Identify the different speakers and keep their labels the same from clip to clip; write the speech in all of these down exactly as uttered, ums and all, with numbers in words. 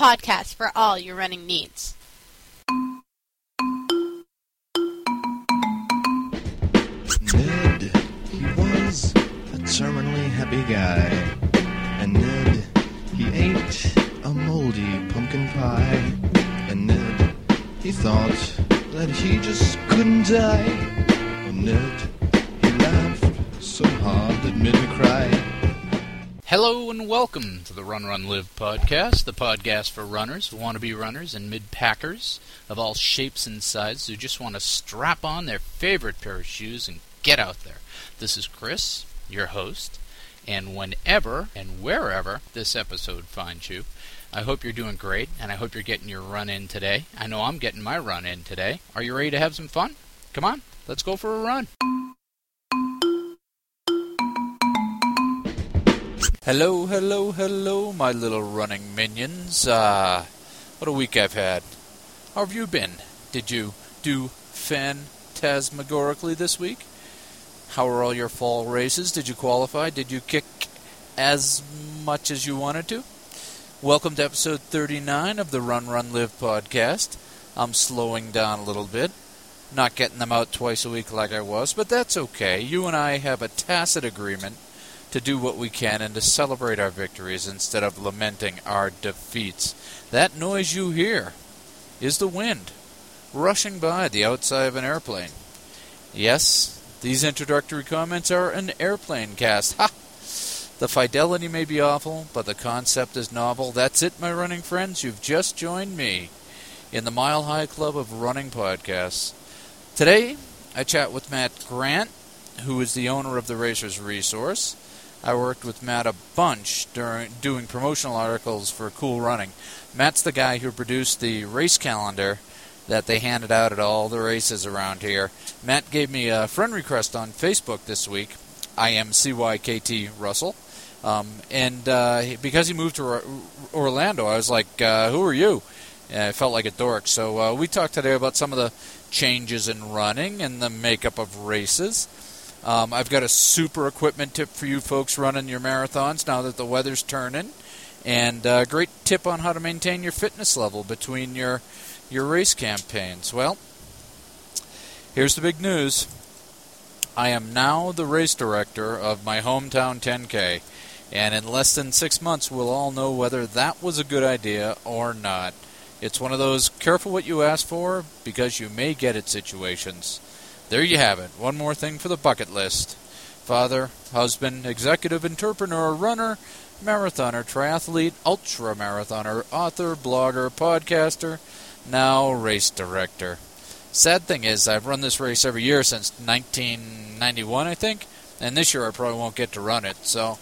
Speaker 1: podcast for all your running needs.
Speaker 2: Ned, he was a terminally happy guy. And Ned, he ate a moldy pumpkin pie. And Ned, he thought that he just couldn't die. And Ned, he laughed so hard it made me cry.
Speaker 3: Hello and welcome to the Run, Run, Live podcast, the podcast for runners, wannabe runners, and mid-packers of all shapes and sizes who just want to strap on their favorite pair of shoes and get out there. This is Chris, your host, and whenever and wherever this episode finds you, I hope you're doing great, and I hope you're getting your run in today. I know I'm getting my run in today. Are you ready to have some fun? Come on, let's go for a run. Hello, hello, hello, my little running minions. Uh, what a week I've had. How have you been? Did you do phantasmagorically this week? How are all your fall races? Did you qualify? Did you kick as much as you wanted to? Welcome to episode thirty-nine of the Run, Run, Live podcast. I'm slowing down a little bit. Not getting them out twice a week like I was, but that's okay. You and I have a tacit agreement to do what we can and to celebrate our victories instead of lamenting our defeats. That noise you hear is the wind rushing by the outside of an airplane. Yes, these introductory comments are an airplane cast. Ha! The fidelity may be awful, but the concept is novel. That's it, my running friends. You've just joined me in the Mile High Club of running podcasts. Today, I chat with Matt Grant, who is the owner of the Racer's Resource. I worked with Matt a bunch during doing promotional articles for Cool Running. Matt's the guy who produced the race calendar that they handed out at all the races around here. Matt gave me a friend request on Facebook this week. I am C Y K T Russell. Um, and uh, because he moved to Orlando, I was like, uh, who are you? And I felt like a dork. So uh, we talked today about some of the changes in running and the makeup of races. Um, I've got a super equipment tip for you folks running your marathons now that the weather's turning. And a great tip on how to maintain your fitness level between your your race campaigns. Well, here's the big news. I am now the race director of my hometown ten K. And in less than six months, we'll all know whether that was a good idea or not. It's one of those careful what you ask for because you may get it situations. There you have it. One more thing for the bucket list. Father, husband, executive entrepreneur, runner, marathoner, triathlete, ultra-marathoner, author, blogger, podcaster, now race director. Sad thing is, I've run this race every year since nineteen ninety-one, I think, and this year I probably won't get to run it, so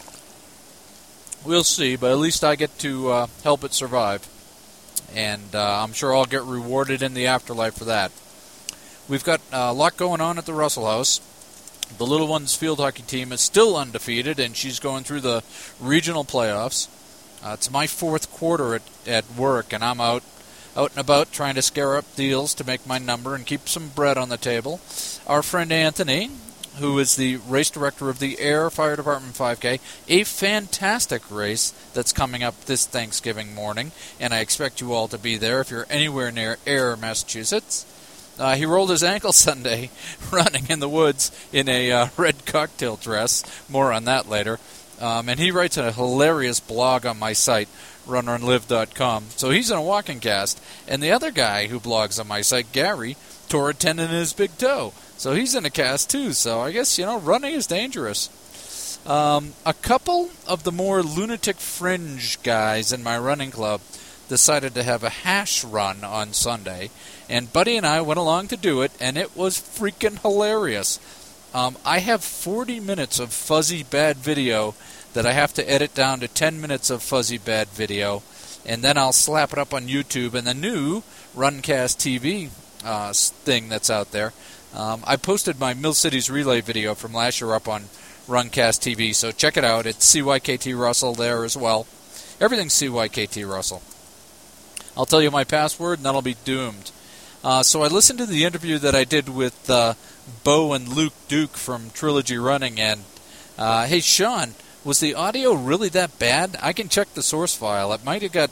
Speaker 3: we'll see, but at least I get to uh, help it survive, and uh, I'm sure I'll get rewarded in the afterlife for that. We've got a lot going on at the Russell House. The Little Ones field hockey team is still undefeated, and she's going through the regional playoffs. Uh, it's my fourth quarter at, at work, and I'm out, out and about trying to scare up deals to make my number and keep some bread on the table. Our friend Anthony, who is the race director of the Air Fire Department five K, a fantastic race that's coming up this Thanksgiving morning, and I expect you all to be there if you're anywhere near Air, Massachusetts. Uh, he rolled his ankle Sunday running in the woods in a uh, red cocktail dress. More on that later. Um, and he writes a hilarious blog on my site, run run live dot com. So he's in a walking cast. And the other guy who blogs on my site, Gary, tore a tendon in his big toe. So he's in a cast too. So I guess, you know, running is dangerous. Um, a couple of the more lunatic fringe guys in my running club decided to have a hash run on Sunday, and Buddy and I went along to do it, and it was freaking hilarious. Um, I have forty minutes of fuzzy bad video that I have to edit down to ten minutes of fuzzy bad video, and then I'll slap it up on YouTube and the new Runcast T V uh, thing that's out there. Um, I posted my Mill Cities Relay video from last year up on Runcast T V, so check it out. It's C Y K T Russell there as well. Everything's C Y K T Russell. I'll tell you my password, and that'll be doomed. Uh, so I listened to the interview that I did with uh, Bo and Luke Duke from Trilogy Running, and uh, hey, Sean, was the audio really that bad? I can check the source file. It might have got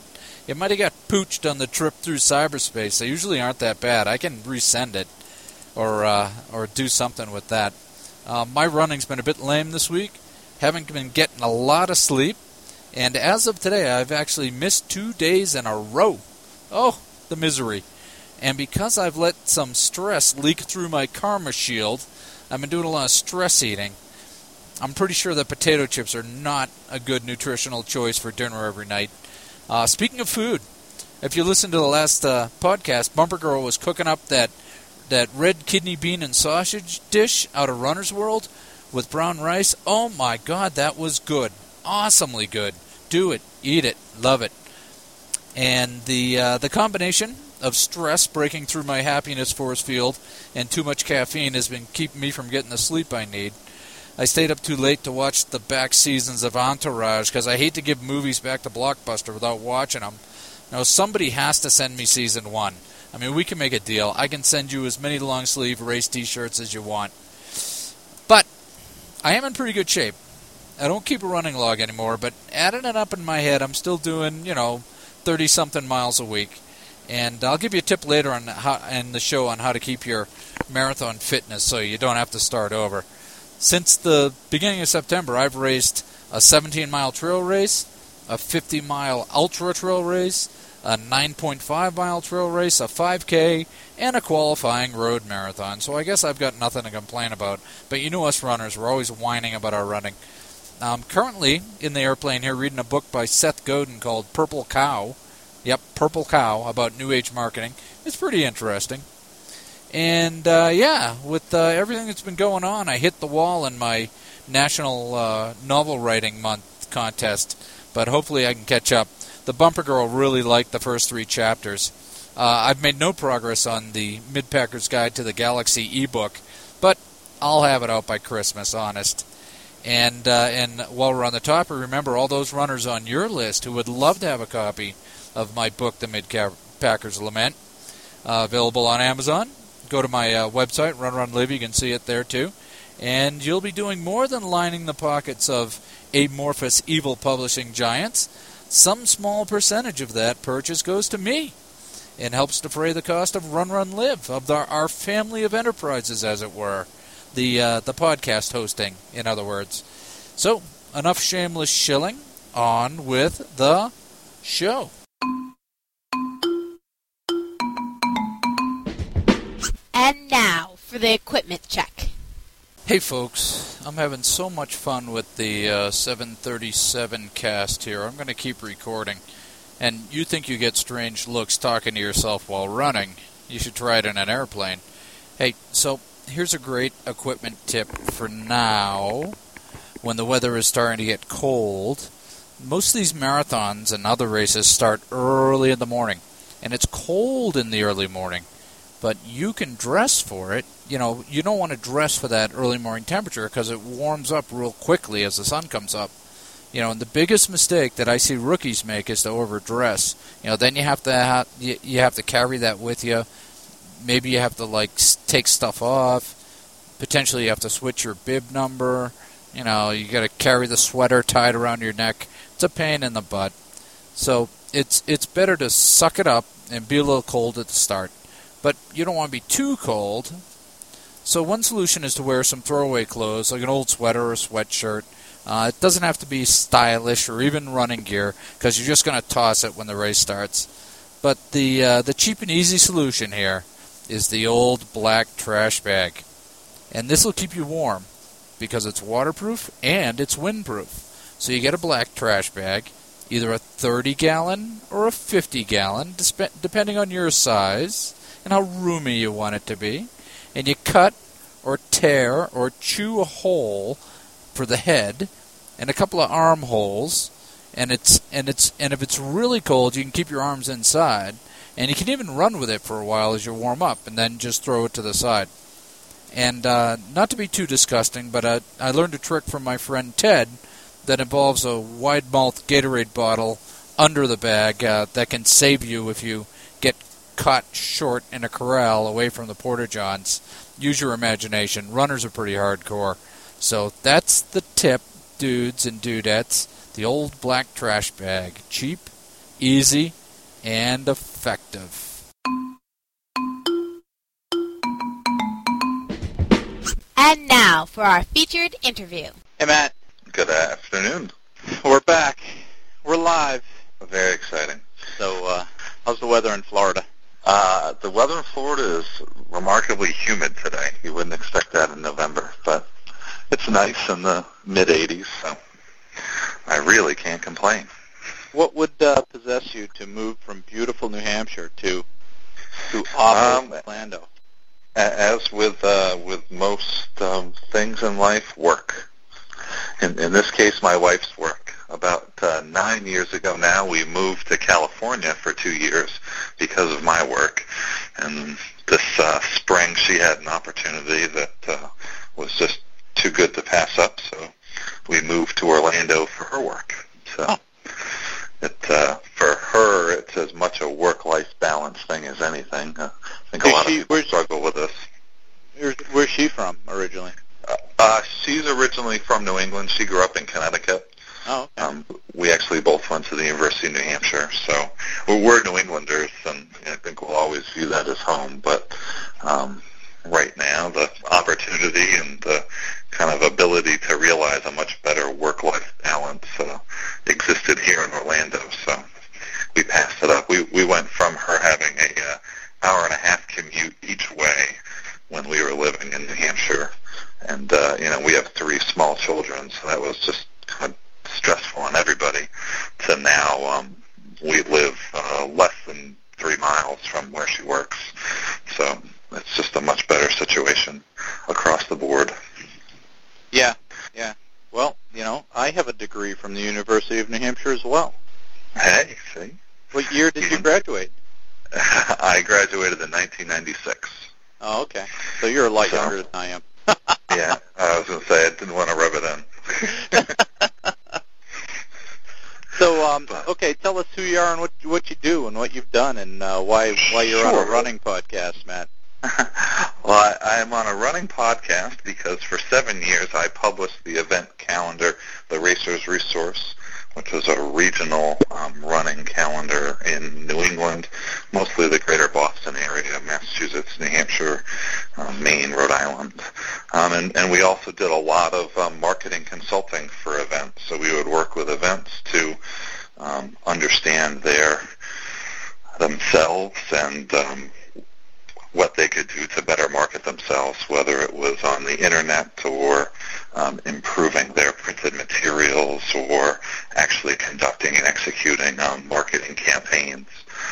Speaker 3: It might have got pooched on the trip through cyberspace. They usually aren't that bad. I can resend it or uh, or do something with that. Uh, my running's been a bit lame this week. Haven't been getting a lot of sleep. And as of today, I've actually missed two days in a row. Oh, the misery. And because I've let some stress leak through my karma shield, I've been doing a lot of stress eating. I'm pretty sure that potato chips are not a good nutritional choice for dinner every night. Uh, speaking of food, if you listened to the last uh, podcast, Bumper Girl was cooking up that that red kidney bean and sausage dish out of Runner's World with brown rice. Oh my God, that was good. Awesomely good. Do it. Eat it. Love it. And the uh, the combination of stress breaking through my happiness force field and too much caffeine has been keeping me from getting the sleep I need. I stayed up too late to watch the back seasons of Entourage because I hate to give movies back to Blockbuster without watching them. Now, somebody has to send me season one. I mean, we can make a deal. I can send you as many long-sleeve race T-shirts as you want. But I am in pretty good shape. I don't keep a running log anymore, but adding it up in my head, I'm still doing, you know, thirty-something miles a week. And I'll give you a tip later on how, in the show on how to keep your marathon fitness so you don't have to start over. Since the beginning of September, I've raced a seventeen-mile trail race, a fifty-mile ultra trail race, a nine point five mile trail race, a five K, and a qualifying road marathon. So I guess I've got nothing to complain about. But you know us runners, we're always whining about our running. I'm currently in the airplane here reading a book by Seth Godin called Purple Cow. Yep, Purple Cow, about New Age marketing. It's pretty interesting. And, uh, yeah, with uh, everything that's been going on, I hit the wall in my National uh, Novel Writing Month contest. But hopefully I can catch up. The Bumper Girl really liked the first three chapters. Uh, I've made no progress on the Mid-Packer's Guide to the Galaxy ebook, but I'll have it out by Christmas, honest. And uh, and while we're on the topic, remember all those runners on your list who would love to have a copy of my book, The Mid-Packer's Lament, uh, available on Amazon. Go to my uh, website, Run Run Live, you can see it there too. And you'll be doing more than lining the pockets of amorphous evil publishing giants. Some small percentage of that purchase goes to me and helps defray the cost of Run Run Live, of the, our family of enterprises, as it were. The uh, the podcast hosting, in other words. So, enough shameless shilling. On with the show.
Speaker 1: And now for the equipment check.
Speaker 3: Hey folks, I'm having so much fun with the uh, seven thirty-seven cast here. I'm going to keep recording. And you think you get strange looks talking to yourself while running. You should try it in an airplane. Hey, so here's a great equipment tip for now, when the weather is starting to get cold. Most of these marathons and other races start early in the morning, and it's cold in the early morning, but you can dress for it. You know, you don't want to dress for that early morning temperature because it warms up real quickly as the sun comes up. You know, and the biggest mistake that I see rookies make is to overdress. You know, then you have to ha- you, you have to carry that with you. Maybe you have to, like, take stuff off. Potentially you have to switch your bib number. You know, you got to carry the sweater tied around your neck. It's a pain in the butt. So it's it's better to suck it up and be a little cold at the start. But you don't want to be too cold. So one solution is to wear some throwaway clothes, like an old sweater or a sweatshirt. Uh, it doesn't have to be stylish or even running gear, because you're just going to toss it when the race starts. But the uh, the cheap and easy solution here is the old black trash bag. And this will keep you warm because it's waterproof and it's windproof. So you get a black trash bag, either a thirty gallon or a fifty gallon, depending on your size and how roomy you want it to be. And you cut or tear or chew a hole for the head and a couple of armholes. And it's and it's and if it's really cold, you can keep your arms inside. And you can even run with it for a while as you warm up, and then just throw it to the side. And uh, not to be too disgusting, but uh, I learned a trick from my friend Ted that involves a wide-mouthed Gatorade bottle under the bag uh, that can save you if you get caught short in a corral away from the Porta-Johns. Use your imagination. Runners are pretty hardcore. So that's the tip, dudes and dudettes. The old black trash bag. Cheap, easy, and effective.
Speaker 1: And now for our featured interview.
Speaker 4: Hey, Matt.
Speaker 2: Good afternoon.
Speaker 4: We're back. We're live.
Speaker 2: Very exciting.
Speaker 4: So, uh, how's the weather in Florida?
Speaker 2: Uh, the weather in Florida is remarkably humid today. You wouldn't expect that in November, but it's nice in the mid eighties, so I really can't complain.
Speaker 4: What would uh, possess you to move from beautiful New Hampshire to to awful
Speaker 2: Um,
Speaker 4: Orlando?
Speaker 2: As with uh, with most um, things in life, work. In, in this case, my wife's work. About uh, nine years ago now, we moved to California for two years because of my work. And this uh, spring, she had an opportunity that uh, was just too good to pass up, so we moved to Orlando for her work. So
Speaker 4: Oh.
Speaker 2: it uh, for her, it's as much a work-life balance thing as anything. Uh, I think a
Speaker 4: Is
Speaker 2: lot
Speaker 4: she-
Speaker 2: of people
Speaker 4: where's-
Speaker 2: struggle with this.
Speaker 4: Where's, where's she from originally?
Speaker 2: Uh, uh, she's originally from New England. She grew up in Connecticut.
Speaker 4: Oh, okay.
Speaker 2: Um, we actually both went to the University of New Hampshire, so we're, we're New Englanders, and I think we'll always view that as home. But um, right now, the opportunity and the kind of ability to realize a much better work-life balance uh, existed here in Orlando, so we passed it up. We we went from her having a uh, hour and a half commute each way when we were living in New Hampshire, and uh, you know we have three small children, so that was just kind of stressful on everybody. To now, um, we live uh, less than three miles from where she works, so it's just a much better situation across the board.
Speaker 4: Yeah, yeah. Well, you know, I have a degree from the University of New Hampshire as well.
Speaker 2: Hey, see,
Speaker 4: What year did you
Speaker 2: Mhm.
Speaker 4: graduate?
Speaker 2: I graduated in nineteen ninety-six.
Speaker 4: Oh, okay. So you're a lot
Speaker 2: So-
Speaker 4: younger than I am.
Speaker 2: Yeah, I was going to say I didn't want to rub it in.
Speaker 4: So, um,
Speaker 2: But-
Speaker 4: okay, tell us who you are and what what you do and what you've done and uh, why why you're on
Speaker 2: Sure.
Speaker 4: a running podcast, Matt.
Speaker 2: Well, I, I'm on a running podcast because for seven years I published the event calendar, The Racer's Resource, which was a regional um, running calendar in New England, mostly the greater Boston area, Massachusetts, New Hampshire, uh, Maine, Rhode Island. Um, and, and we also did a lot of um, marketing consulting for events. So we would work with events to um, understand their themselves and um, what they could do to better market themselves, whether it was on the internet or um, improving their printed materials or actually conducting and executing um, marketing campaigns.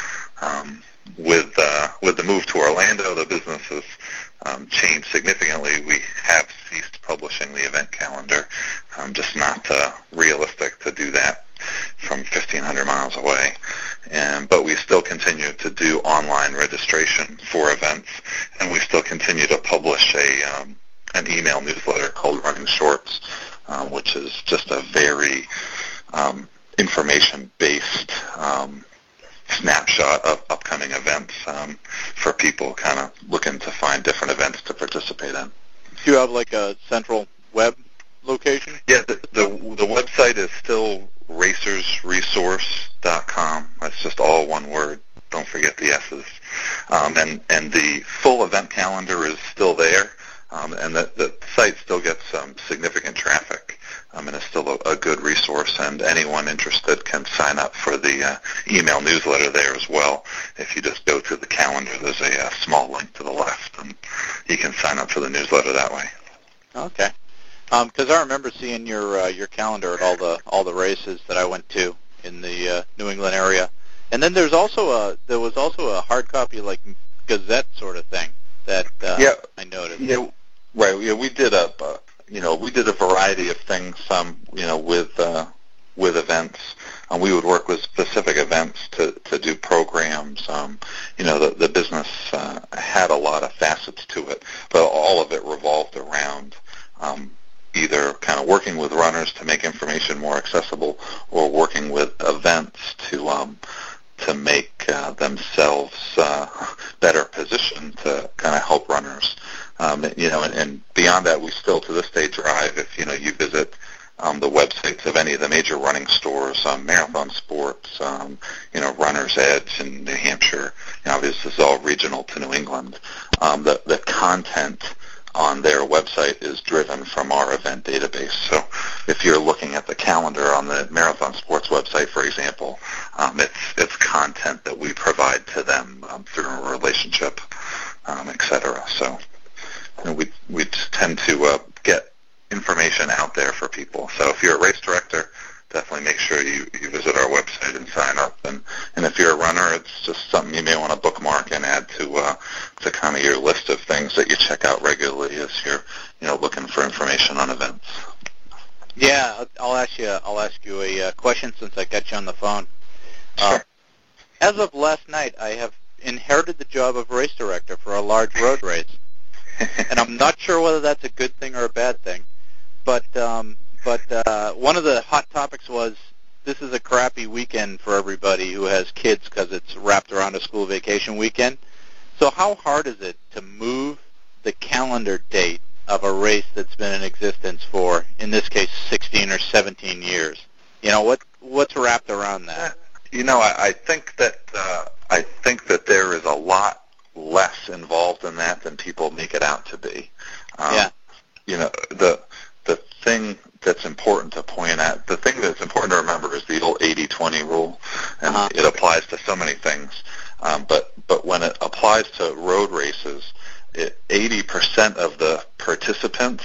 Speaker 2: Um, with uh, with the move to Orlando, the business has um, changed significantly. We have ceased publishing the event calendar, um, just not uh, realistic to do that from fifteen hundred miles away. And, but we still continue to do online registration for events, and we still continue to publish a um, an email newsletter called Running Shorts, um, which is just a very um, information-based um, snapshot of upcoming events um, for people kind of looking to find different events to participate in.
Speaker 4: Do you have like a central web location?
Speaker 2: Yeah, the, the, the website is still racers resource dot com. That's just all one word. Don't forget the S's. Um, and, and the full event calendar is still there, um, and the, the site still gets some significant traffic, um, and it's still a, a good resource, and anyone interested can sign up for the uh, email newsletter there as well. If you just go to the calendar, there's a, a small link to the left, and you can sign up for the newsletter that way.
Speaker 4: Okay. Because I remember seeing your uh, your calendar at all the all the races that I went to in the uh, New England area, and then there's also a there was also a hard copy like Gazette sort of thing that uh,
Speaker 2: Yeah.
Speaker 4: I noticed.
Speaker 2: Yeah, right. Yeah, we did a, uh, you know, we did a variety of things. Um, you know, with uh, with events, um, we would work with specific events to, to do programs. Um, you know, the the business uh, had a lot of facets to it, but all of it revolved around um, either kind of working with runners to make information more accessible, or working with events to um, to make uh, themselves uh, better positioned to kind of help runners. Um, you know, and, and beyond that, we still to this day drive. If you know you visit
Speaker 5: um, the websites of any of the major running stores, um, Marathon Sports, um, you know, Runner's Edge in New Hampshire. You know, obviously, this is all regional to New England. Um, the the content on their website is driven from our event database. So if you're looking at the calendar on the Marathon Sports website, for example, um, it's it's content that we provide to them um, through a relationship, um, et cetera. So you know, we we tend to uh, get information out there for people. So if you're a race director, definitely make sure you, you visit our website and sign up. And, and if you're a runner, it's just something you may want to bookmark and add to uh, to kind of your list of things that you check out regularly as you're you know looking for information on events.
Speaker 4: Yeah, I'll- I'll ask you. I'll ask you a uh, question since I got you on the phone. Uh,
Speaker 5: Sure.
Speaker 4: as of last night, I have inherited the job of race director for a large road race, and I'm not sure whether that's a good thing or a bad thing. But um, but uh, one of the hot topics was this is a crappy weekend for everybody who has kids because it's wrapped around a school vacation weekend. So how hard is it to move the calendar date of a race that's been in existence for, in this case, sixteen or seventeen years? You know, what what's wrapped around that?
Speaker 5: You know, I, I think that uh, I think that there is a lot less involved in that than people make it out to be. Um,
Speaker 4: Yeah.
Speaker 5: You know, the the thing that's important to point out, the thing that's important to remember is the old eighty twenty rule, and
Speaker 4: Uh-huh.
Speaker 5: it applies to so many things. Um, but but when it applies to road races, it, eighty percent of the participants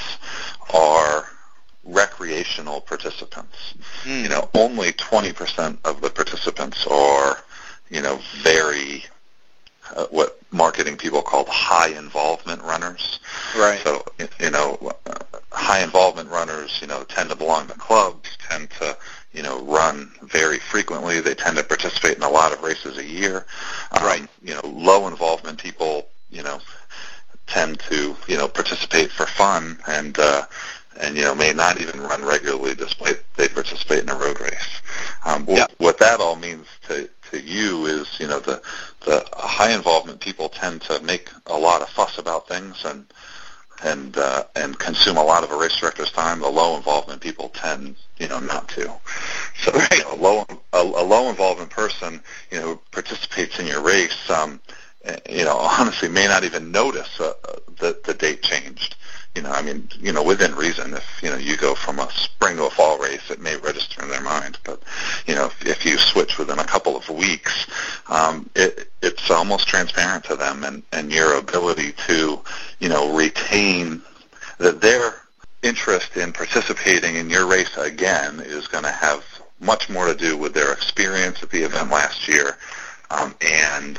Speaker 5: are recreational participants.
Speaker 4: Mm.
Speaker 5: You know, only twenty percent of the participants are, you know, very, uh, what marketing people call high involvement runners.
Speaker 4: Right.
Speaker 5: So, you know, uh, high involvement runners, you know, tend to belong to clubs, tend to, you know, run very frequently. They tend to participate in a lot of races a year. Um,
Speaker 4: Right.
Speaker 5: You know, low involvement people, you know, tend to, you know, participate for fun and, uh, and, you know, may not even run regularly despite they participate in a road race. Um,
Speaker 4: Yeah.
Speaker 5: what, what that all means to, to you is, you know, the, the high involvement people tend to make a lot of fuss about things and, and, uh, and consume a lot of a race director's time. The low involvement people tend, you know, not to. So, you know, a low, a, a low involvement person, you know, participates in your race, um, you know, honestly may not even notice uh, the, the date changed. You know, I mean, you know, within reason, if, you know, you go from a spring to a fall race, it may register in their mind. But, you know, if, if you switch within a couple of weeks, um, it, it's almost transparent to them, and, and your ability to, you know, retain that their interest in participating in your race again is going to have much more to do with their experience at the event last year, um, and,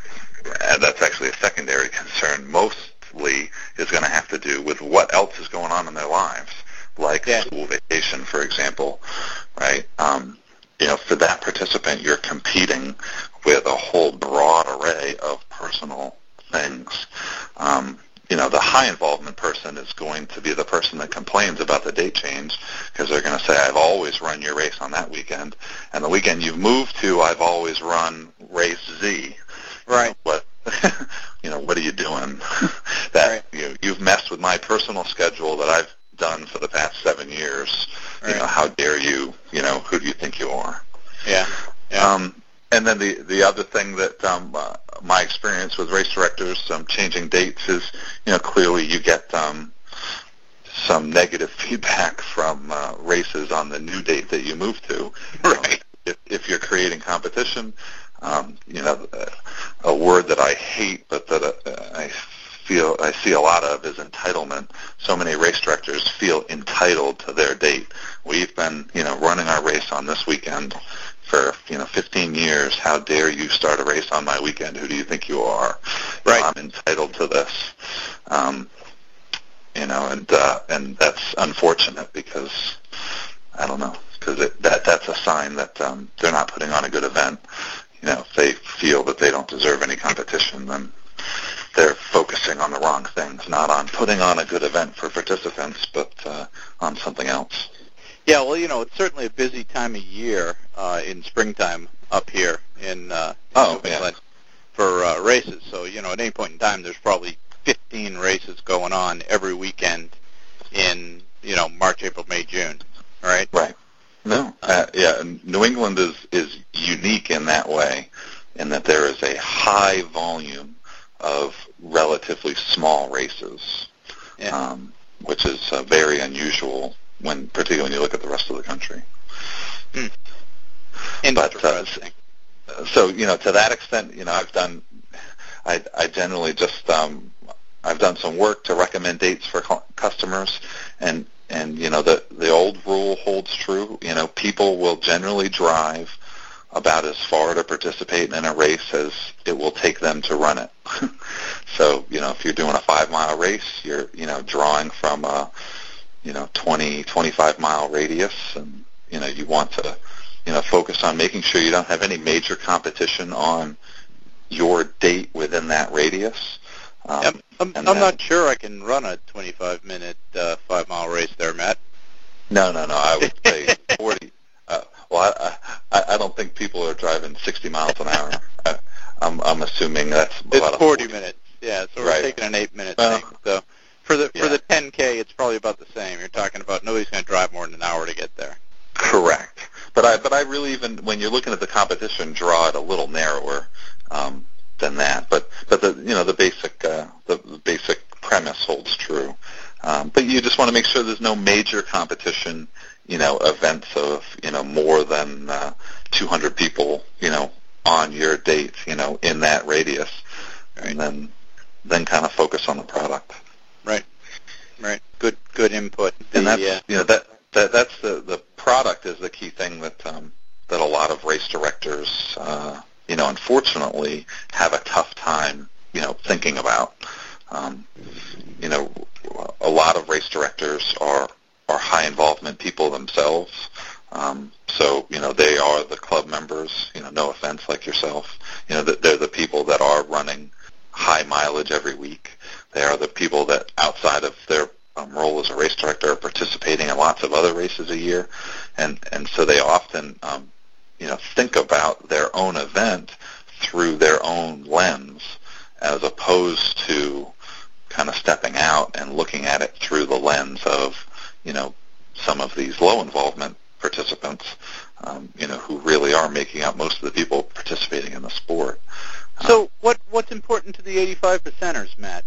Speaker 5: and that's actually a secondary concern. Mostly is going to have to do with what else is going on in their lives, like
Speaker 4: Yeah.
Speaker 5: school vacation, for example, right? Um, you know, for that participant, you're competing with a whole broad array of personal things. Um, you know, the high involvement person is going to be the person that complains about the date change because they're going to say, I've always run your race on that weekend, and the weekend you've moved to, I've always run race Z.
Speaker 4: Right.
Speaker 5: What, you know, what are you doing? that
Speaker 4: Right.
Speaker 5: you you've messed with my personal schedule that I've done for the past seven years.
Speaker 4: Right.
Speaker 5: You know, how dare you? You know, who do you think you are?
Speaker 4: Yeah. Yeah.
Speaker 5: Um, and then the the other thing that um, uh, my experience with race directors um, changing dates is, you know, clearly you get um, some negative feedback from uh, races on the new date that you move to.
Speaker 4: Right.
Speaker 5: Um, if, if you're creating competition, um, you know, uh, a word that I hate, but that uh, I feel I see a lot of is entitlement. So many race directors feel entitled to their date. We've been, you know, running our race on this weekend for, you know, fifteen years. How dare you start a race on my weekend? Who do you think you are?
Speaker 4: Right.
Speaker 5: You know, I'm entitled to this. Um, you know, and uh, and that's unfortunate because I don't know, because that that's a sign that um, they're not putting on a good event. You know, if they feel that they don't deserve any competition, then they're focusing on the wrong things, not on putting on a good event for participants, but uh, on something else.
Speaker 4: Yeah, well, you know, it's certainly a busy time of year uh, in springtime up here in, uh, in
Speaker 5: Oh,
Speaker 4: New
Speaker 5: yeah.
Speaker 4: England for uh, races. So, you know, at any point in time, there's probably fifteen races going on every weekend in, you know, March, April, May, June. right?
Speaker 5: Right. No. Uh, yeah. and New England is is unique in that way, in that there is a high volume of relatively small races,
Speaker 4: Yeah.
Speaker 5: um, which is uh, very unusual when, particularly when you look at the rest of the country.
Speaker 4: Hmm.
Speaker 5: But, uh,
Speaker 4: Interesting.
Speaker 5: So, you know, to that extent, you know, I've done, I, I generally just, um, I've done some work to recommend dates for cu- customers, and, and, you know, the, the old rule holds true. You know, people will generally drive about as far to participate in a race as it will take them to run it. So, you know, if you're doing a five-mile race, you're, you know, drawing from a, you know, twenty, twenty-five mile radius, and, you know, you want to, you know, focus on making sure you don't have any major competition on your date within that radius. Um,
Speaker 4: I'm, I'm,
Speaker 5: and
Speaker 4: I'm
Speaker 5: then-
Speaker 4: not sure I can run a twenty-five minute uh, five-mile race there, Matt.
Speaker 5: No, no, no. I would say forty. Uh, well, I, I, I don't think people are driving sixty miles an hour. I, I'm, I'm assuming that's
Speaker 4: It's
Speaker 5: about a
Speaker 4: forty minutes. Yeah, so we're
Speaker 5: Right.
Speaker 4: taking an eight-minute
Speaker 5: Well,
Speaker 4: thing. So for the
Speaker 5: yeah.
Speaker 4: for the ten K, it's probably about the same. You're talking about nobody's going to drive more than an hour to get there.
Speaker 5: Correct. But I, but I really even when you're looking at the competition, draw it a little narrower um, than that. But but the you know the basic uh, the, the basic premise holds true. Um, but you just want to make sure there's no major competition, you know, events of you know more than uh, two hundred people, you know, on your date, you know, in that radius,
Speaker 4: Right.
Speaker 5: and then then kind of focus on the product.
Speaker 4: Right. Right. Good good input.
Speaker 5: And
Speaker 4: The,
Speaker 5: that's
Speaker 4: uh,
Speaker 5: you know that, that that's the the product is the key thing that um, that a lot of race directors uh, you know unfortunately have a tough time you know thinking about. Um, you know, a lot of race directors are are high involvement people themselves. Um, so you know they are the club members. You know, no offense, like yourself. You know, that they're the people that are running high mileage every week. They are the people that outside of their um, role as a race director are participating in lots of other races a year, and and so they often um, you know think about their own event through their own lens, as opposed to kind of stepping out and looking at it through the lens of you know some of these low involvement participants, um, you know who really are making up most of the people participating in the sport.
Speaker 4: so what what's important to the eighty-five percenters, Matt?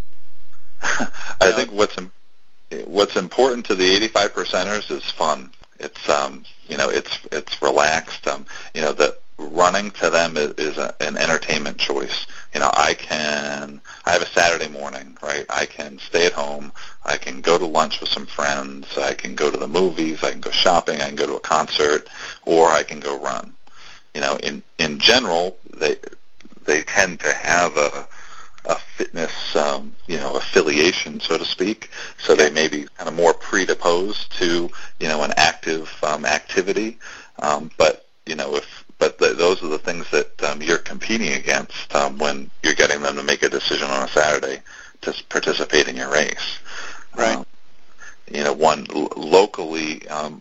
Speaker 5: I think what's im- what's important to the eighty-five percenters is fun. It's um you know it's it's relaxed. Um you know that running to them is, is a, an entertainment choice. You know I can I have a Saturday morning, right? I can stay at home. I can go to lunch with some friends. I can go to the movies. I can go shopping. I can go to a concert, or I can go run. You know in in general they they tend to have a a fitness, um, you know, affiliation, so to speak. So they may be kind of more predisposed to, you know, an active um, activity. Um, but you know, if but the, those are the things that um, you're competing against um, when you're getting them to make a decision on a Saturday to participate in your race.
Speaker 4: Right.
Speaker 5: Um, you know, one l- locally, um,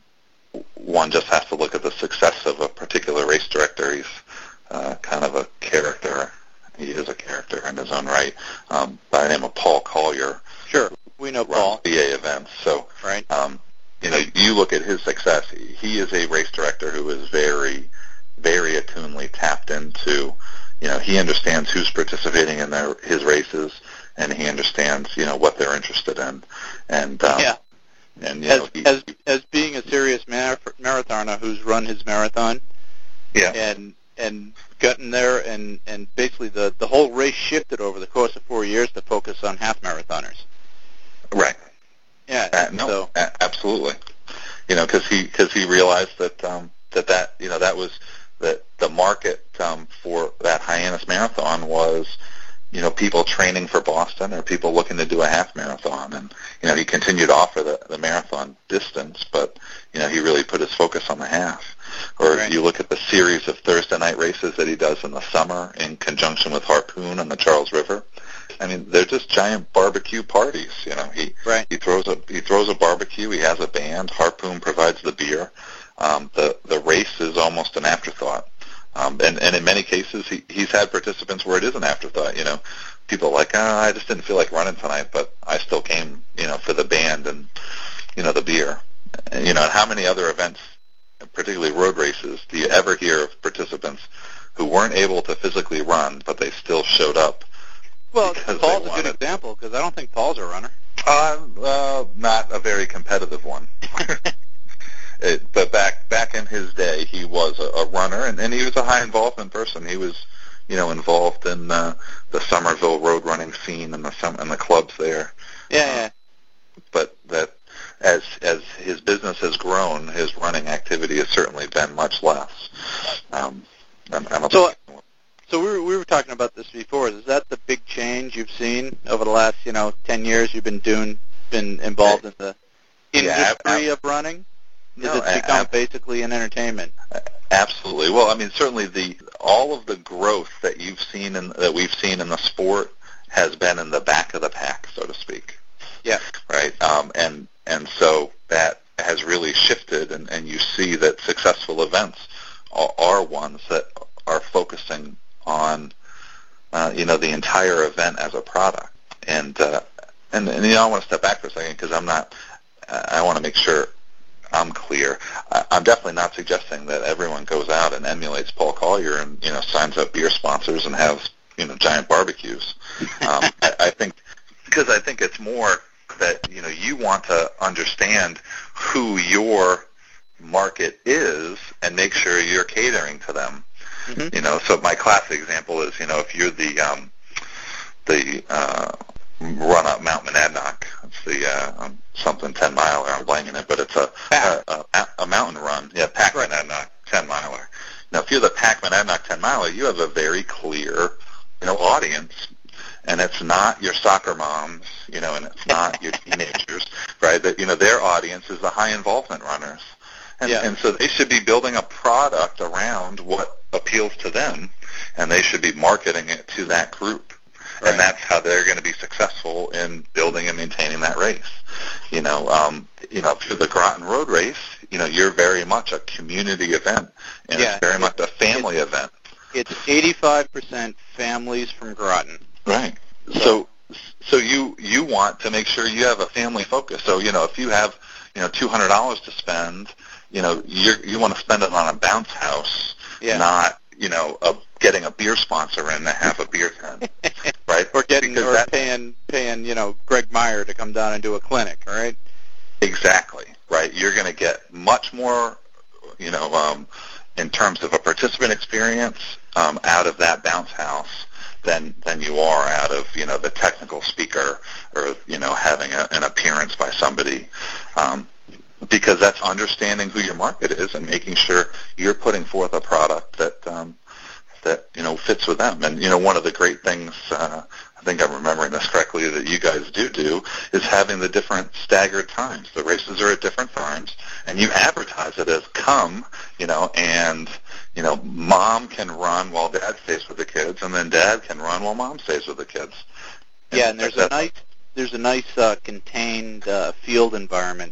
Speaker 5: one just has to look at the success of a particular race director. He's uh, kind of a character. He is a character in his own right, um, by the name of Paul Collier.
Speaker 4: Sure, we know
Speaker 5: Runs
Speaker 4: Paul.
Speaker 5: B A events. So,
Speaker 4: Right.
Speaker 5: um, you know, you look at his success. He is a race director who is very, very attunely tapped into. You know, he understands who's participating in their his races, and he understands, you know, what they're interested in. And um,
Speaker 4: Yeah.
Speaker 5: and you
Speaker 4: As
Speaker 5: know, he,
Speaker 4: as as being a serious mar- marathoner who's run his marathon
Speaker 5: yeah,
Speaker 4: and and gotten there and and basically the the whole race shifted over the course of four years to focus on half marathoners.
Speaker 5: right.
Speaker 4: Yeah.
Speaker 5: Uh, no,
Speaker 4: So
Speaker 5: a- absolutely. You know, because he because he realized that um, that that you know that was that the market um, for that Hyannis Marathon was you know people training for Boston or people looking to do a half marathon, and you know he continued to offer the, the marathon distance, but you know he really put his focus on the half. Or
Speaker 4: Right.
Speaker 5: if you look at the series of Thursday night races that he does in the summer in conjunction with Harpoon on the Charles River, I mean, they're just giant barbecue parties. You know, he
Speaker 4: Right.
Speaker 5: he throws a he throws a barbecue. He has a band. Harpoon provides the beer. Um, the the race is almost an afterthought. Um, and and in many cases, he he's had participants where it is an afterthought. You know, people are like, ah, I just didn't feel like running tonight, but I still came. You know, for the band and you know the beer. you know, how many other events, particularly road races, do you ever hear of participants who weren't able to physically run, but they still showed up?
Speaker 4: Well,
Speaker 5: because
Speaker 4: Paul's
Speaker 5: they
Speaker 4: a good
Speaker 5: wanted-
Speaker 4: example because I don't think Paul's a runner.
Speaker 5: Uh, uh, not a very competitive one. it, but back back in his day, he was a, a runner, and, and he was a high involvement person. He was, you know, involved in uh, the Somerville road running scene and the some and the clubs there.
Speaker 4: Yeah, yeah.
Speaker 5: But that as as his business has grown, his running activity has certainly been much less. Um, and I don't
Speaker 4: So-
Speaker 5: think
Speaker 4: So we were, we were talking about this before. Is that the big change you've seen over the last, you know, ten years you've been doing, been involved in the
Speaker 5: Yeah,
Speaker 4: industry
Speaker 5: ab-
Speaker 4: of running? Has
Speaker 5: No,
Speaker 4: it
Speaker 5: a-
Speaker 4: become
Speaker 5: ab-
Speaker 4: basically an entertainment?
Speaker 5: Absolutely. Well, I mean, certainly the all of the growth that you've seen in that we've seen in the sport has been in the back of the pack, so to speak.
Speaker 4: Yeah.
Speaker 5: Right. Um, and and so that has really shifted, and, and you see that successful events are, are ones that are focusing on uh, you know the entire event as a product. And uh, and, and you know I want to step back for a second because I'm not. I want to make sure I'm clear. I, I'm definitely not suggesting that everyone goes out and emulates Paul Collier and you know signs up beer sponsors and has you know giant barbecues. Um, I, I think because I think it's more that you know you want to understand who your market is and make sure you're catering to them.
Speaker 4: Mm-hmm.
Speaker 5: You know, so my classic example is you know if you're the um, the uh, run up Mount Monadnock. It's the uh, um, something ten miler. I'm blanking it, but it's a a, a, a mountain run. Yeah, Pac
Speaker 4: Right.
Speaker 5: Monadnock ten miler. Now, if you're the Pac Monadnock ten miler, you have a very clear, you know, audience, and it's not your soccer moms, you know, and it's not your teenagers, right? That you know, their audience is the high involvement runners, and
Speaker 4: Yeah.
Speaker 5: and so they should be building a product around what appeals to them, and they should be marketing it to that group.
Speaker 4: Right.
Speaker 5: And that's how they're going to be successful in building and maintaining that race. You know, um, you know, if you're the Groton Road Race, you know, you're very much a community event, and
Speaker 4: Yeah.
Speaker 5: it's very much a family event.
Speaker 4: It's eighty-five percent families from Groton.
Speaker 5: Right. So, so you you want to make sure you have a family focus. So, you know, if you have, you know, two hundred dollars to spend, you know, you you want to spend it on a bounce house,
Speaker 4: Yeah.
Speaker 5: not, you know, a, getting a beer sponsor in to have a beer tent, right?
Speaker 4: Or getting
Speaker 5: Because
Speaker 4: or
Speaker 5: that-
Speaker 4: paying paying, you know, Greg Meyer to come down and do a clinic, all right?
Speaker 5: Exactly, right. You're going to get much more, you know, um, in terms of a participant experience um, out of that bounce house than than you are out of, you know, the technical speaker or, you know, having a, an appearance by somebody. Um, because that's understanding who your market is and making sure you're putting forth a product that um, that you know fits with them. And you know, one of the great things, uh, I think I'm remembering this correctly, that you guys do do is having the different staggered times. The races are at different times, and you advertise it as come, you know, and you know, mom can run while dad stays with the kids, and then dad can run while mom stays with the kids.
Speaker 4: Yeah, and there's a
Speaker 5: that's-
Speaker 4: nice there's a nice uh, contained uh, field environment,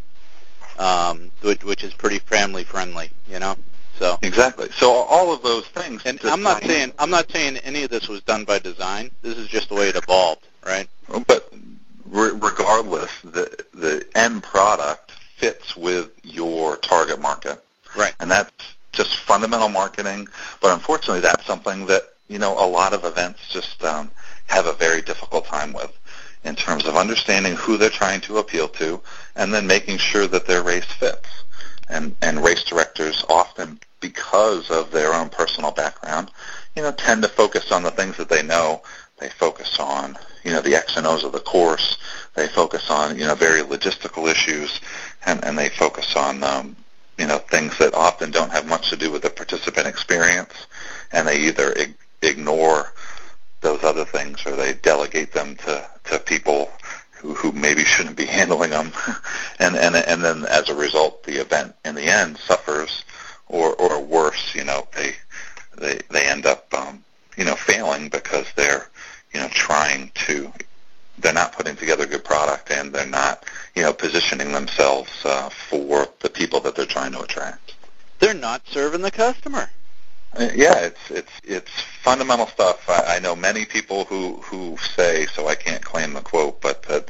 Speaker 4: um, which, which is pretty family friendly, you know. So,
Speaker 5: Exactly. So all of those things.
Speaker 4: and
Speaker 5: just-
Speaker 4: I'm not saying I'm not saying any of this was done by design. This is just the way it evolved, right?
Speaker 5: But re- regardless, the the end product fits with your target market,
Speaker 4: Right.
Speaker 5: and that's just fundamental marketing. But unfortunately, that's something that you know a lot of events just um, have a very difficult time with, in terms of understanding who they're trying to appeal to, and then making sure that their race fits. And and race directors often, because of their own personal background, you know, tend to focus on the things that they know. They focus on, you know, the X and O's of the course. They focus on, you know, very logistical issues, and, and they focus on, um, you know, things that often don't have much to do with the participant experience, and they either ig- ignore those other things or they delegate them to, to people who, who maybe shouldn't be handling them. and, and, and then as a result, the event in the end suffers, or, or worse, you know, they, they, they end up, um, you know, failing because they're, you know, trying to, they're not putting together a good product, and they're not, you know, positioning themselves uh, for the people that they're trying to attract.
Speaker 4: They're not serving the customer.
Speaker 5: Uh, Yeah, it's it's it's fundamental stuff. I, I know many people who who say, so I can't claim the quote, but that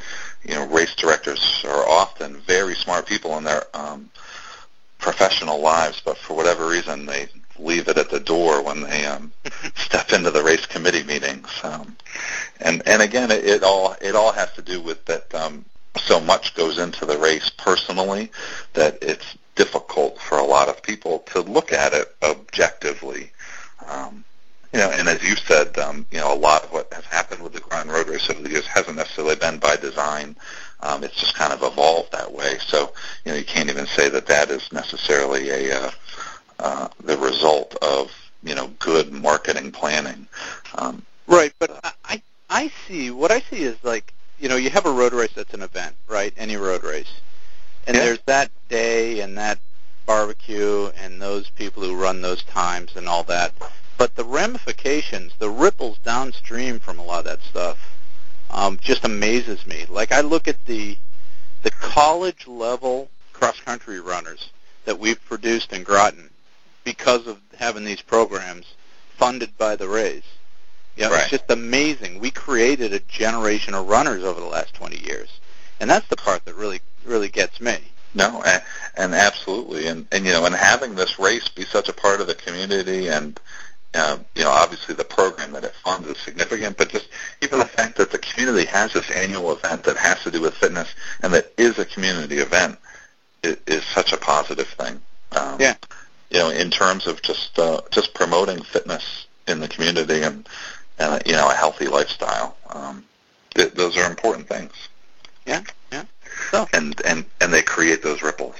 Speaker 5: you know, race directors are often very smart people in their um, professional lives, but for whatever reason they leave it at the door when they um, step into the race committee meetings. Um, and and again, it, it all it all has to do with that. Um, so much goes into the race personally that it's difficult for a lot of people to look at it objectively. Um, you know, and as you said, um, you know, a lot of what has happened with the Groton Road Race over the years hasn't necessarily been by design. Um, it's just kind of evolved that way. So, you know, you can't even say that that is necessarily a uh, uh, the result of, you know, good marketing planning. Um,
Speaker 4: right, but I I see what I see is like, you know, you have a road race that's an event, right? Any road race. And
Speaker 5: yeah.
Speaker 4: there's that day and that barbecue and those people who run those times and all that. But the ramifications, the ripples downstream from a lot of that stuff um, just amazes me. Like I look at the the college-level cross-country runners that we've produced in Groton because of having these programs funded by the Rays. You know,
Speaker 5: right.
Speaker 4: It's just amazing. We created a generation of runners over the last twenty years. And that's the part that really, really gets me.
Speaker 5: No, and, and absolutely. And, and, you know, and having this race be such a part of the community and, uh, you know, obviously the program that it funds is significant, but just even the fact that the community has this annual event that has to do with fitness and that is a community event is, is such a positive thing. Um,
Speaker 4: yeah.
Speaker 5: You know, in terms of just uh, just promoting fitness in the community and, and you know, a healthy lifestyle. Um, th- those are important things.
Speaker 4: Yeah, yeah. So.
Speaker 5: And, and and they create those ripples.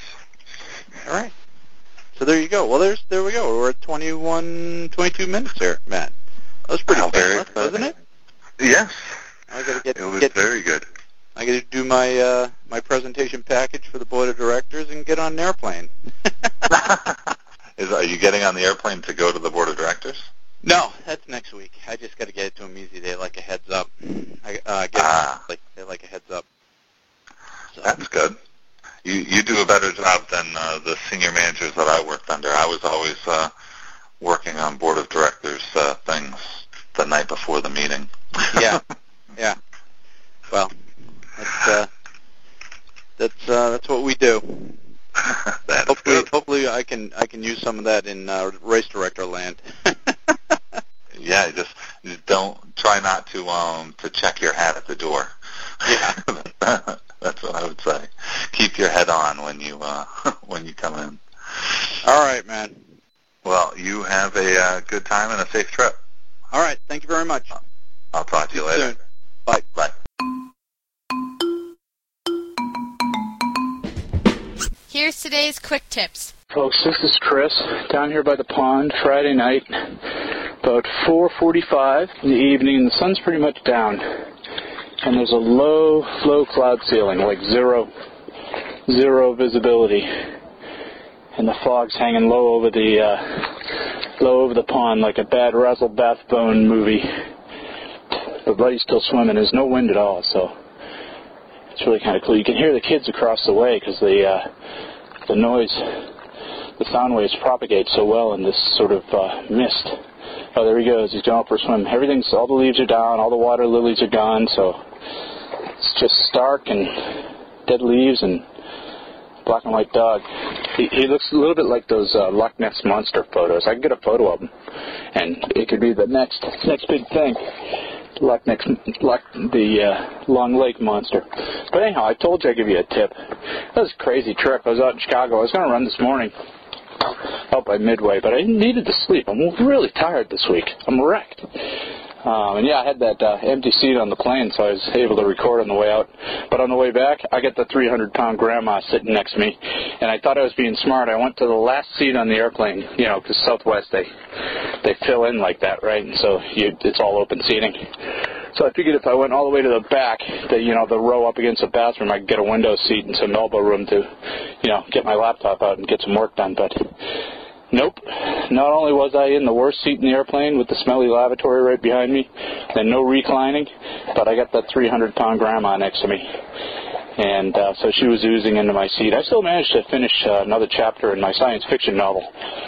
Speaker 4: All right. So there you go. Well, there's there we go. We're at twenty-one, twenty-two minutes here, Matt. That was pretty
Speaker 5: oh,
Speaker 4: painless,
Speaker 5: very,
Speaker 4: wasn't it?
Speaker 5: Yes.
Speaker 4: I gotta get.
Speaker 5: It was
Speaker 4: get,
Speaker 5: very good.
Speaker 4: I got to do my uh, my presentation package for the board of directors and get on an airplane.
Speaker 5: Is are you getting on the airplane to go to the board of directors?
Speaker 4: No, that's next week. I just got to get it to them easy. They like a heads up. I uh, get
Speaker 5: ah.
Speaker 4: like they like a heads up. So.
Speaker 5: That's good. You you do a better job than uh, the senior managers that I worked under. I was always uh, working on board of directors uh, things the night before the meeting.
Speaker 4: yeah, yeah. Well, that's uh, that's uh, that's what we do.
Speaker 5: That's
Speaker 4: hopefully,
Speaker 5: good.
Speaker 4: hopefully, I can I can use some of that in uh, race director land.
Speaker 5: yeah, just, just don't try not to um to check your hat at the door.
Speaker 4: Yeah.
Speaker 5: That's what I would say. Keep your head on when you uh, when you come in.
Speaker 4: All right, man.
Speaker 5: Well, you have a uh, good time and a safe trip.
Speaker 4: All right. Thank you very much.
Speaker 5: I'll talk to you later.
Speaker 4: Soon. Bye.
Speaker 5: Bye.
Speaker 1: Here's today's quick tips.
Speaker 6: Folks, this is Chris down here by the pond Friday night, about four forty-five in the evening. The sun's pretty much down, and there's a low, low cloud ceiling, like zero, zero visibility, and the fog's hanging low over the uh, low over the pond, like a bad Razzle Bathbone movie. But Buddy's still swimming. There's no wind at all, so it's really kind of cool. You can hear the kids across the way because the uh, the noise, the sound waves propagate so well in this sort of uh, mist. Oh, there he goes. He's going for a swim. Everything's, all the leaves are down, all the water lilies are gone, so it's just stark and dead leaves and black and white dog. He, he looks a little bit like those uh, Loch Ness Monster photos. I can get a photo of him, and it could be the next next big thing. Loch Ness, Loch, the uh, Long Lake Monster. But anyhow, I told you I'd give you a tip. That was a crazy trip. I was out in Chicago. I was going to run this morning, out by Midway, but I needed to sleep. I'm really tired this week. I'm wrecked. Um, and yeah, I had that uh, empty seat on the plane, so I was able to record on the way out. But on the way back, I got the three hundred pound grandma sitting next to me, and I thought I was being smart. I went to the last seat on the airplane, you know, because Southwest, they they fill in like that, right? And so you, it's all open seating. So I figured if I went all the way to the back, the, you know, the row up against the bathroom, I could get a window seat and some elbow room to, you know, get my laptop out and get some work done. But nope. Not only was I in the worst seat in the airplane with the smelly lavatory right behind me and no reclining, but I got that three hundred pound grandma next to me. And uh, so she was oozing into my seat. I still managed to finish uh, another chapter in my science fiction novel.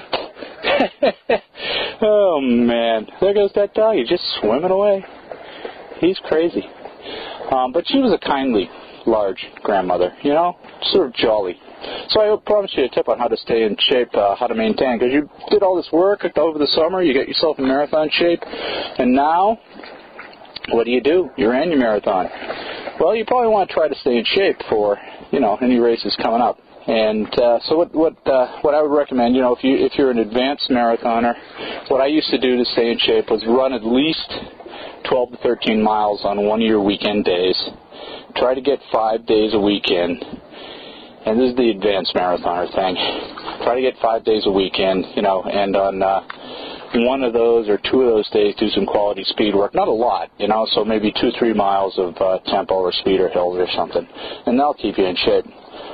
Speaker 6: Oh, man. There goes that dog. He's just swimming away. He's crazy. Um, but she was a kindly, large grandmother, you know, sort of jolly. So I promised you a tip on how to stay in shape, uh, how to maintain, because you did all this work over the summer, you got yourself in marathon shape, and now, what do you do? You ran your marathon. Well, you probably want to try to stay in shape for, you know, any races coming up. And uh, so what what uh, what I would recommend, you know, if you if you're an advanced marathoner, what I used to do to stay in shape was run at least twelve to thirteen miles on one of your weekend days. Try to get five days a weekend. And this is the advanced marathoner thing. Try to get five days a weekend, you know, and on uh, one of those or two of those days do some quality speed work. Not a lot, you know, so maybe two, three miles of uh, tempo or speed or hills or something. And that'll keep you in shape.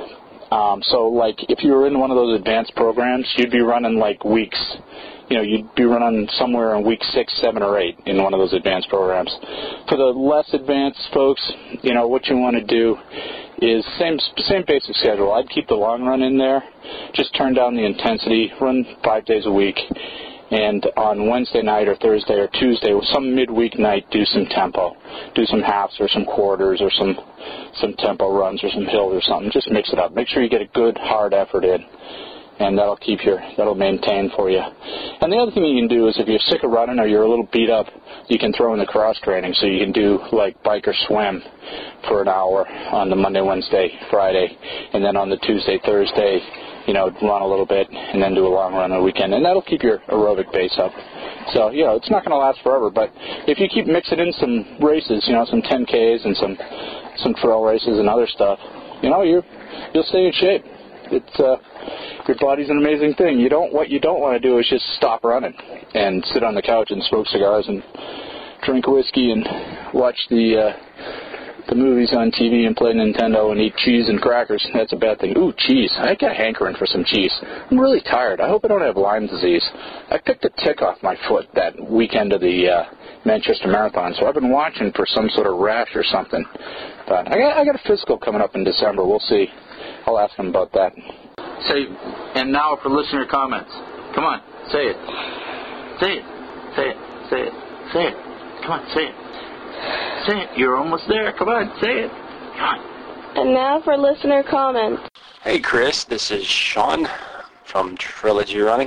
Speaker 6: Um, so, like, if you were in one of those advanced programs, you'd be running, like, weeks. You know, you'd be running somewhere in week six, seven, or eight in one of those advanced programs. For the less advanced folks, you know, what you want to do is same same basic schedule. I'd keep the long run in there, just turn down the intensity, run five days a week, and on Wednesday night or Thursday or Tuesday, some midweek night, do some tempo. Do some halves or some quarters or some some tempo runs or some hills or something. Just mix it up. Make sure you get a good, hard effort in, and that'll keep your, that'll maintain for you. And the other thing you can do is if you're sick of running or you're a little beat up, you can throw in the cross training. So you can do like bike or swim for an hour on the Monday, Wednesday, Friday, and then on the Tuesday, Thursday, you know, run a little bit and then do a long run on the weekend. And that'll keep your aerobic base up. So, you know, it's not going to last forever, but if you keep mixing in some races, you know, some ten Ks and some some trail races and other stuff, you know, you you'll stay in shape. It's uh, your body's an amazing thing. You don't what you don't want to do is just stop running and sit on the couch and smoke cigars and drink whiskey and watch the uh, the movies on T V and play Nintendo and eat cheese and crackers. That's a bad thing. Ooh, cheese. I got a hankering for some cheese. I'm really tired. I hope I don't have Lyme disease. I picked a tick off my foot that weekend of the uh, Manchester Marathon, so I've been watching for some sort of rash or something. But I got, I got a physical coming up in December. We'll see. I'll ask them about that. Say, and now for listener comments. Come on, say it. Say it. Say it. Say it. Say it. Come on, say it. Say it. You're almost there. Come on, say it. Come on.
Speaker 7: And now for listener comments.
Speaker 8: Hey, Chris. This is Sean from Trilogy Running.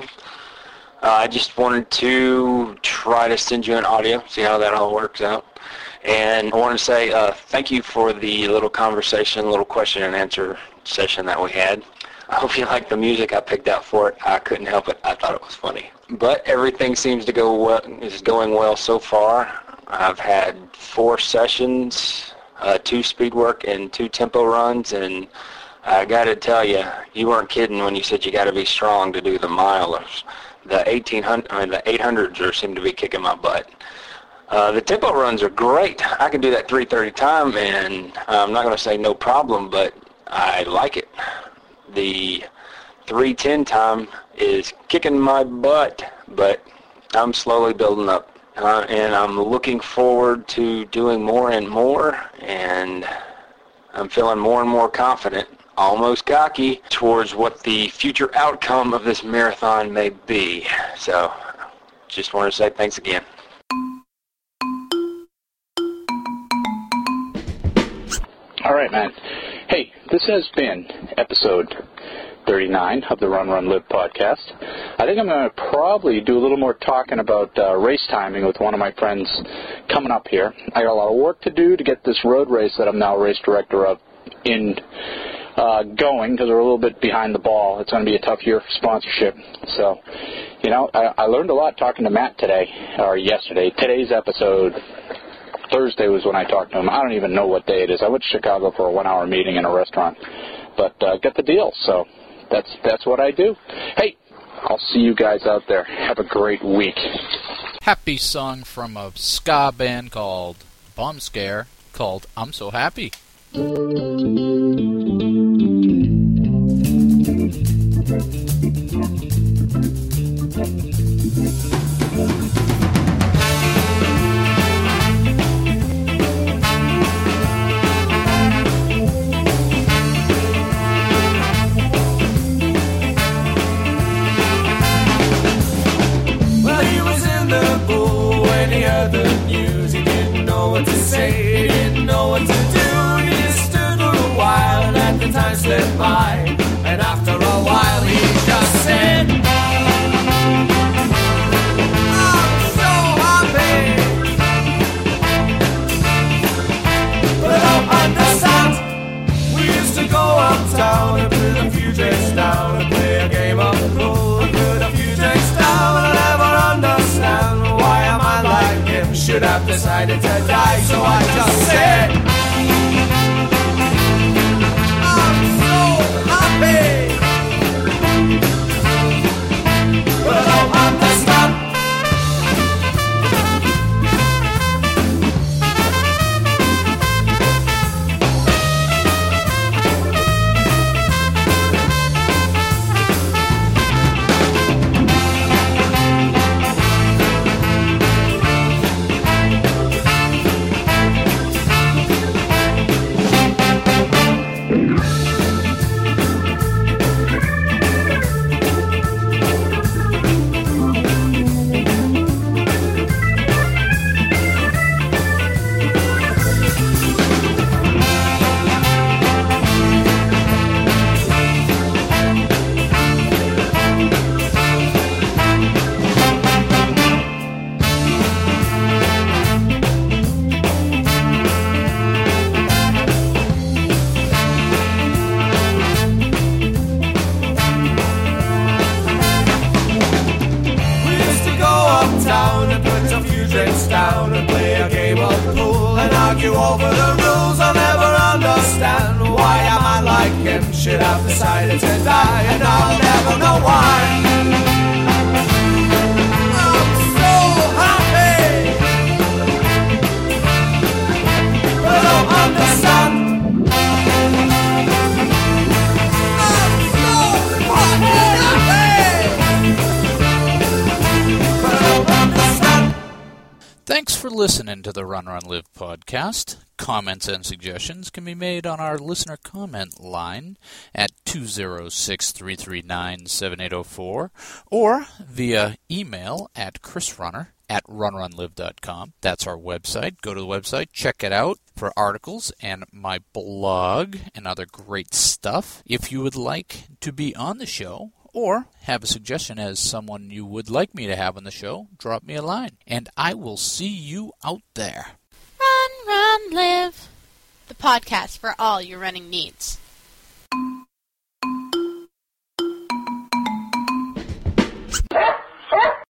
Speaker 8: Uh, I just wanted to try to send you an audio, see how that all works out. And I want to say uh, thank you for the little conversation, little question and answer session that we had. I hope you like the music I picked out for it. I couldn't help it. I thought it was funny. But everything seems to go well, is going well so far. I've had four sessions, uh, two speed work and two tempo runs, and I got to tell you, you weren't kidding when you said you got to be strong to do the milers. The eighteen hundred, I mean the eight hundreds are seem to be kicking my butt. Uh, the tempo runs are great. I can do that three thirty time, and I'm not going to say no problem, but I like it. The three ten time is kicking my butt, but I'm slowly building up. Uh, and I'm looking forward to doing more and more, and I'm feeling more and more confident, almost cocky, towards what the future outcome of this marathon may be. So, just want to say thanks again.
Speaker 6: All right, man. Hey, this has been episode thirty-nine of the Run, Run, Live podcast. I think I'm going to probably do a little more talking about uh, race timing with one of my friends coming up here. I got a lot of work to do to get this road race that I'm now race director of in uh, going, because we're a little bit behind the ball. It's going to be a tough year for sponsorship. So, you know, I, I learned a lot talking to Matt today, or yesterday. Today's episode, Thursday was when I talked to him. I don't even know what day it is. I went to Chicago for a one-hour meeting in a restaurant, but uh, got the deal. So that's that's what I do. Hey, I'll see you guys out there. Have a great week.
Speaker 3: Happy song from a ska band called Bomb Scare called I'm So Happy.
Speaker 9: The news, he didn't know what to say, he didn't know what to do, he just stood around. went by, and after a while he just said, I'm so happy. But I don't understand. We used to go uptown and put a few drinks down and play a game of pool and put a few drinks down. I'll never understand why a man like him should have decided to die. So I just said, I'm so happy. But I don't understand. Down and play a game of pool and argue over the rules. I'll never understand why a man like him should have decided to die, and I'll never know why. I'm so happy, but I don't understand. I'm so fucking happy, but I don't understand.
Speaker 3: Thanks for listening to the Run Run Live podcast. Comments and suggestions can be made on our listener comment line at two oh six, three three nine, seven eight oh four or via email at chrisrunner at runrunlive dot com. That's our website. Go to the website, check it out for articles and my blog and other great stuff. If you would like to be on the show, or have a suggestion as someone you would like me to have on the show, drop me a line, and I will see you out there.
Speaker 1: Run, run, live. The podcast for all your running needs.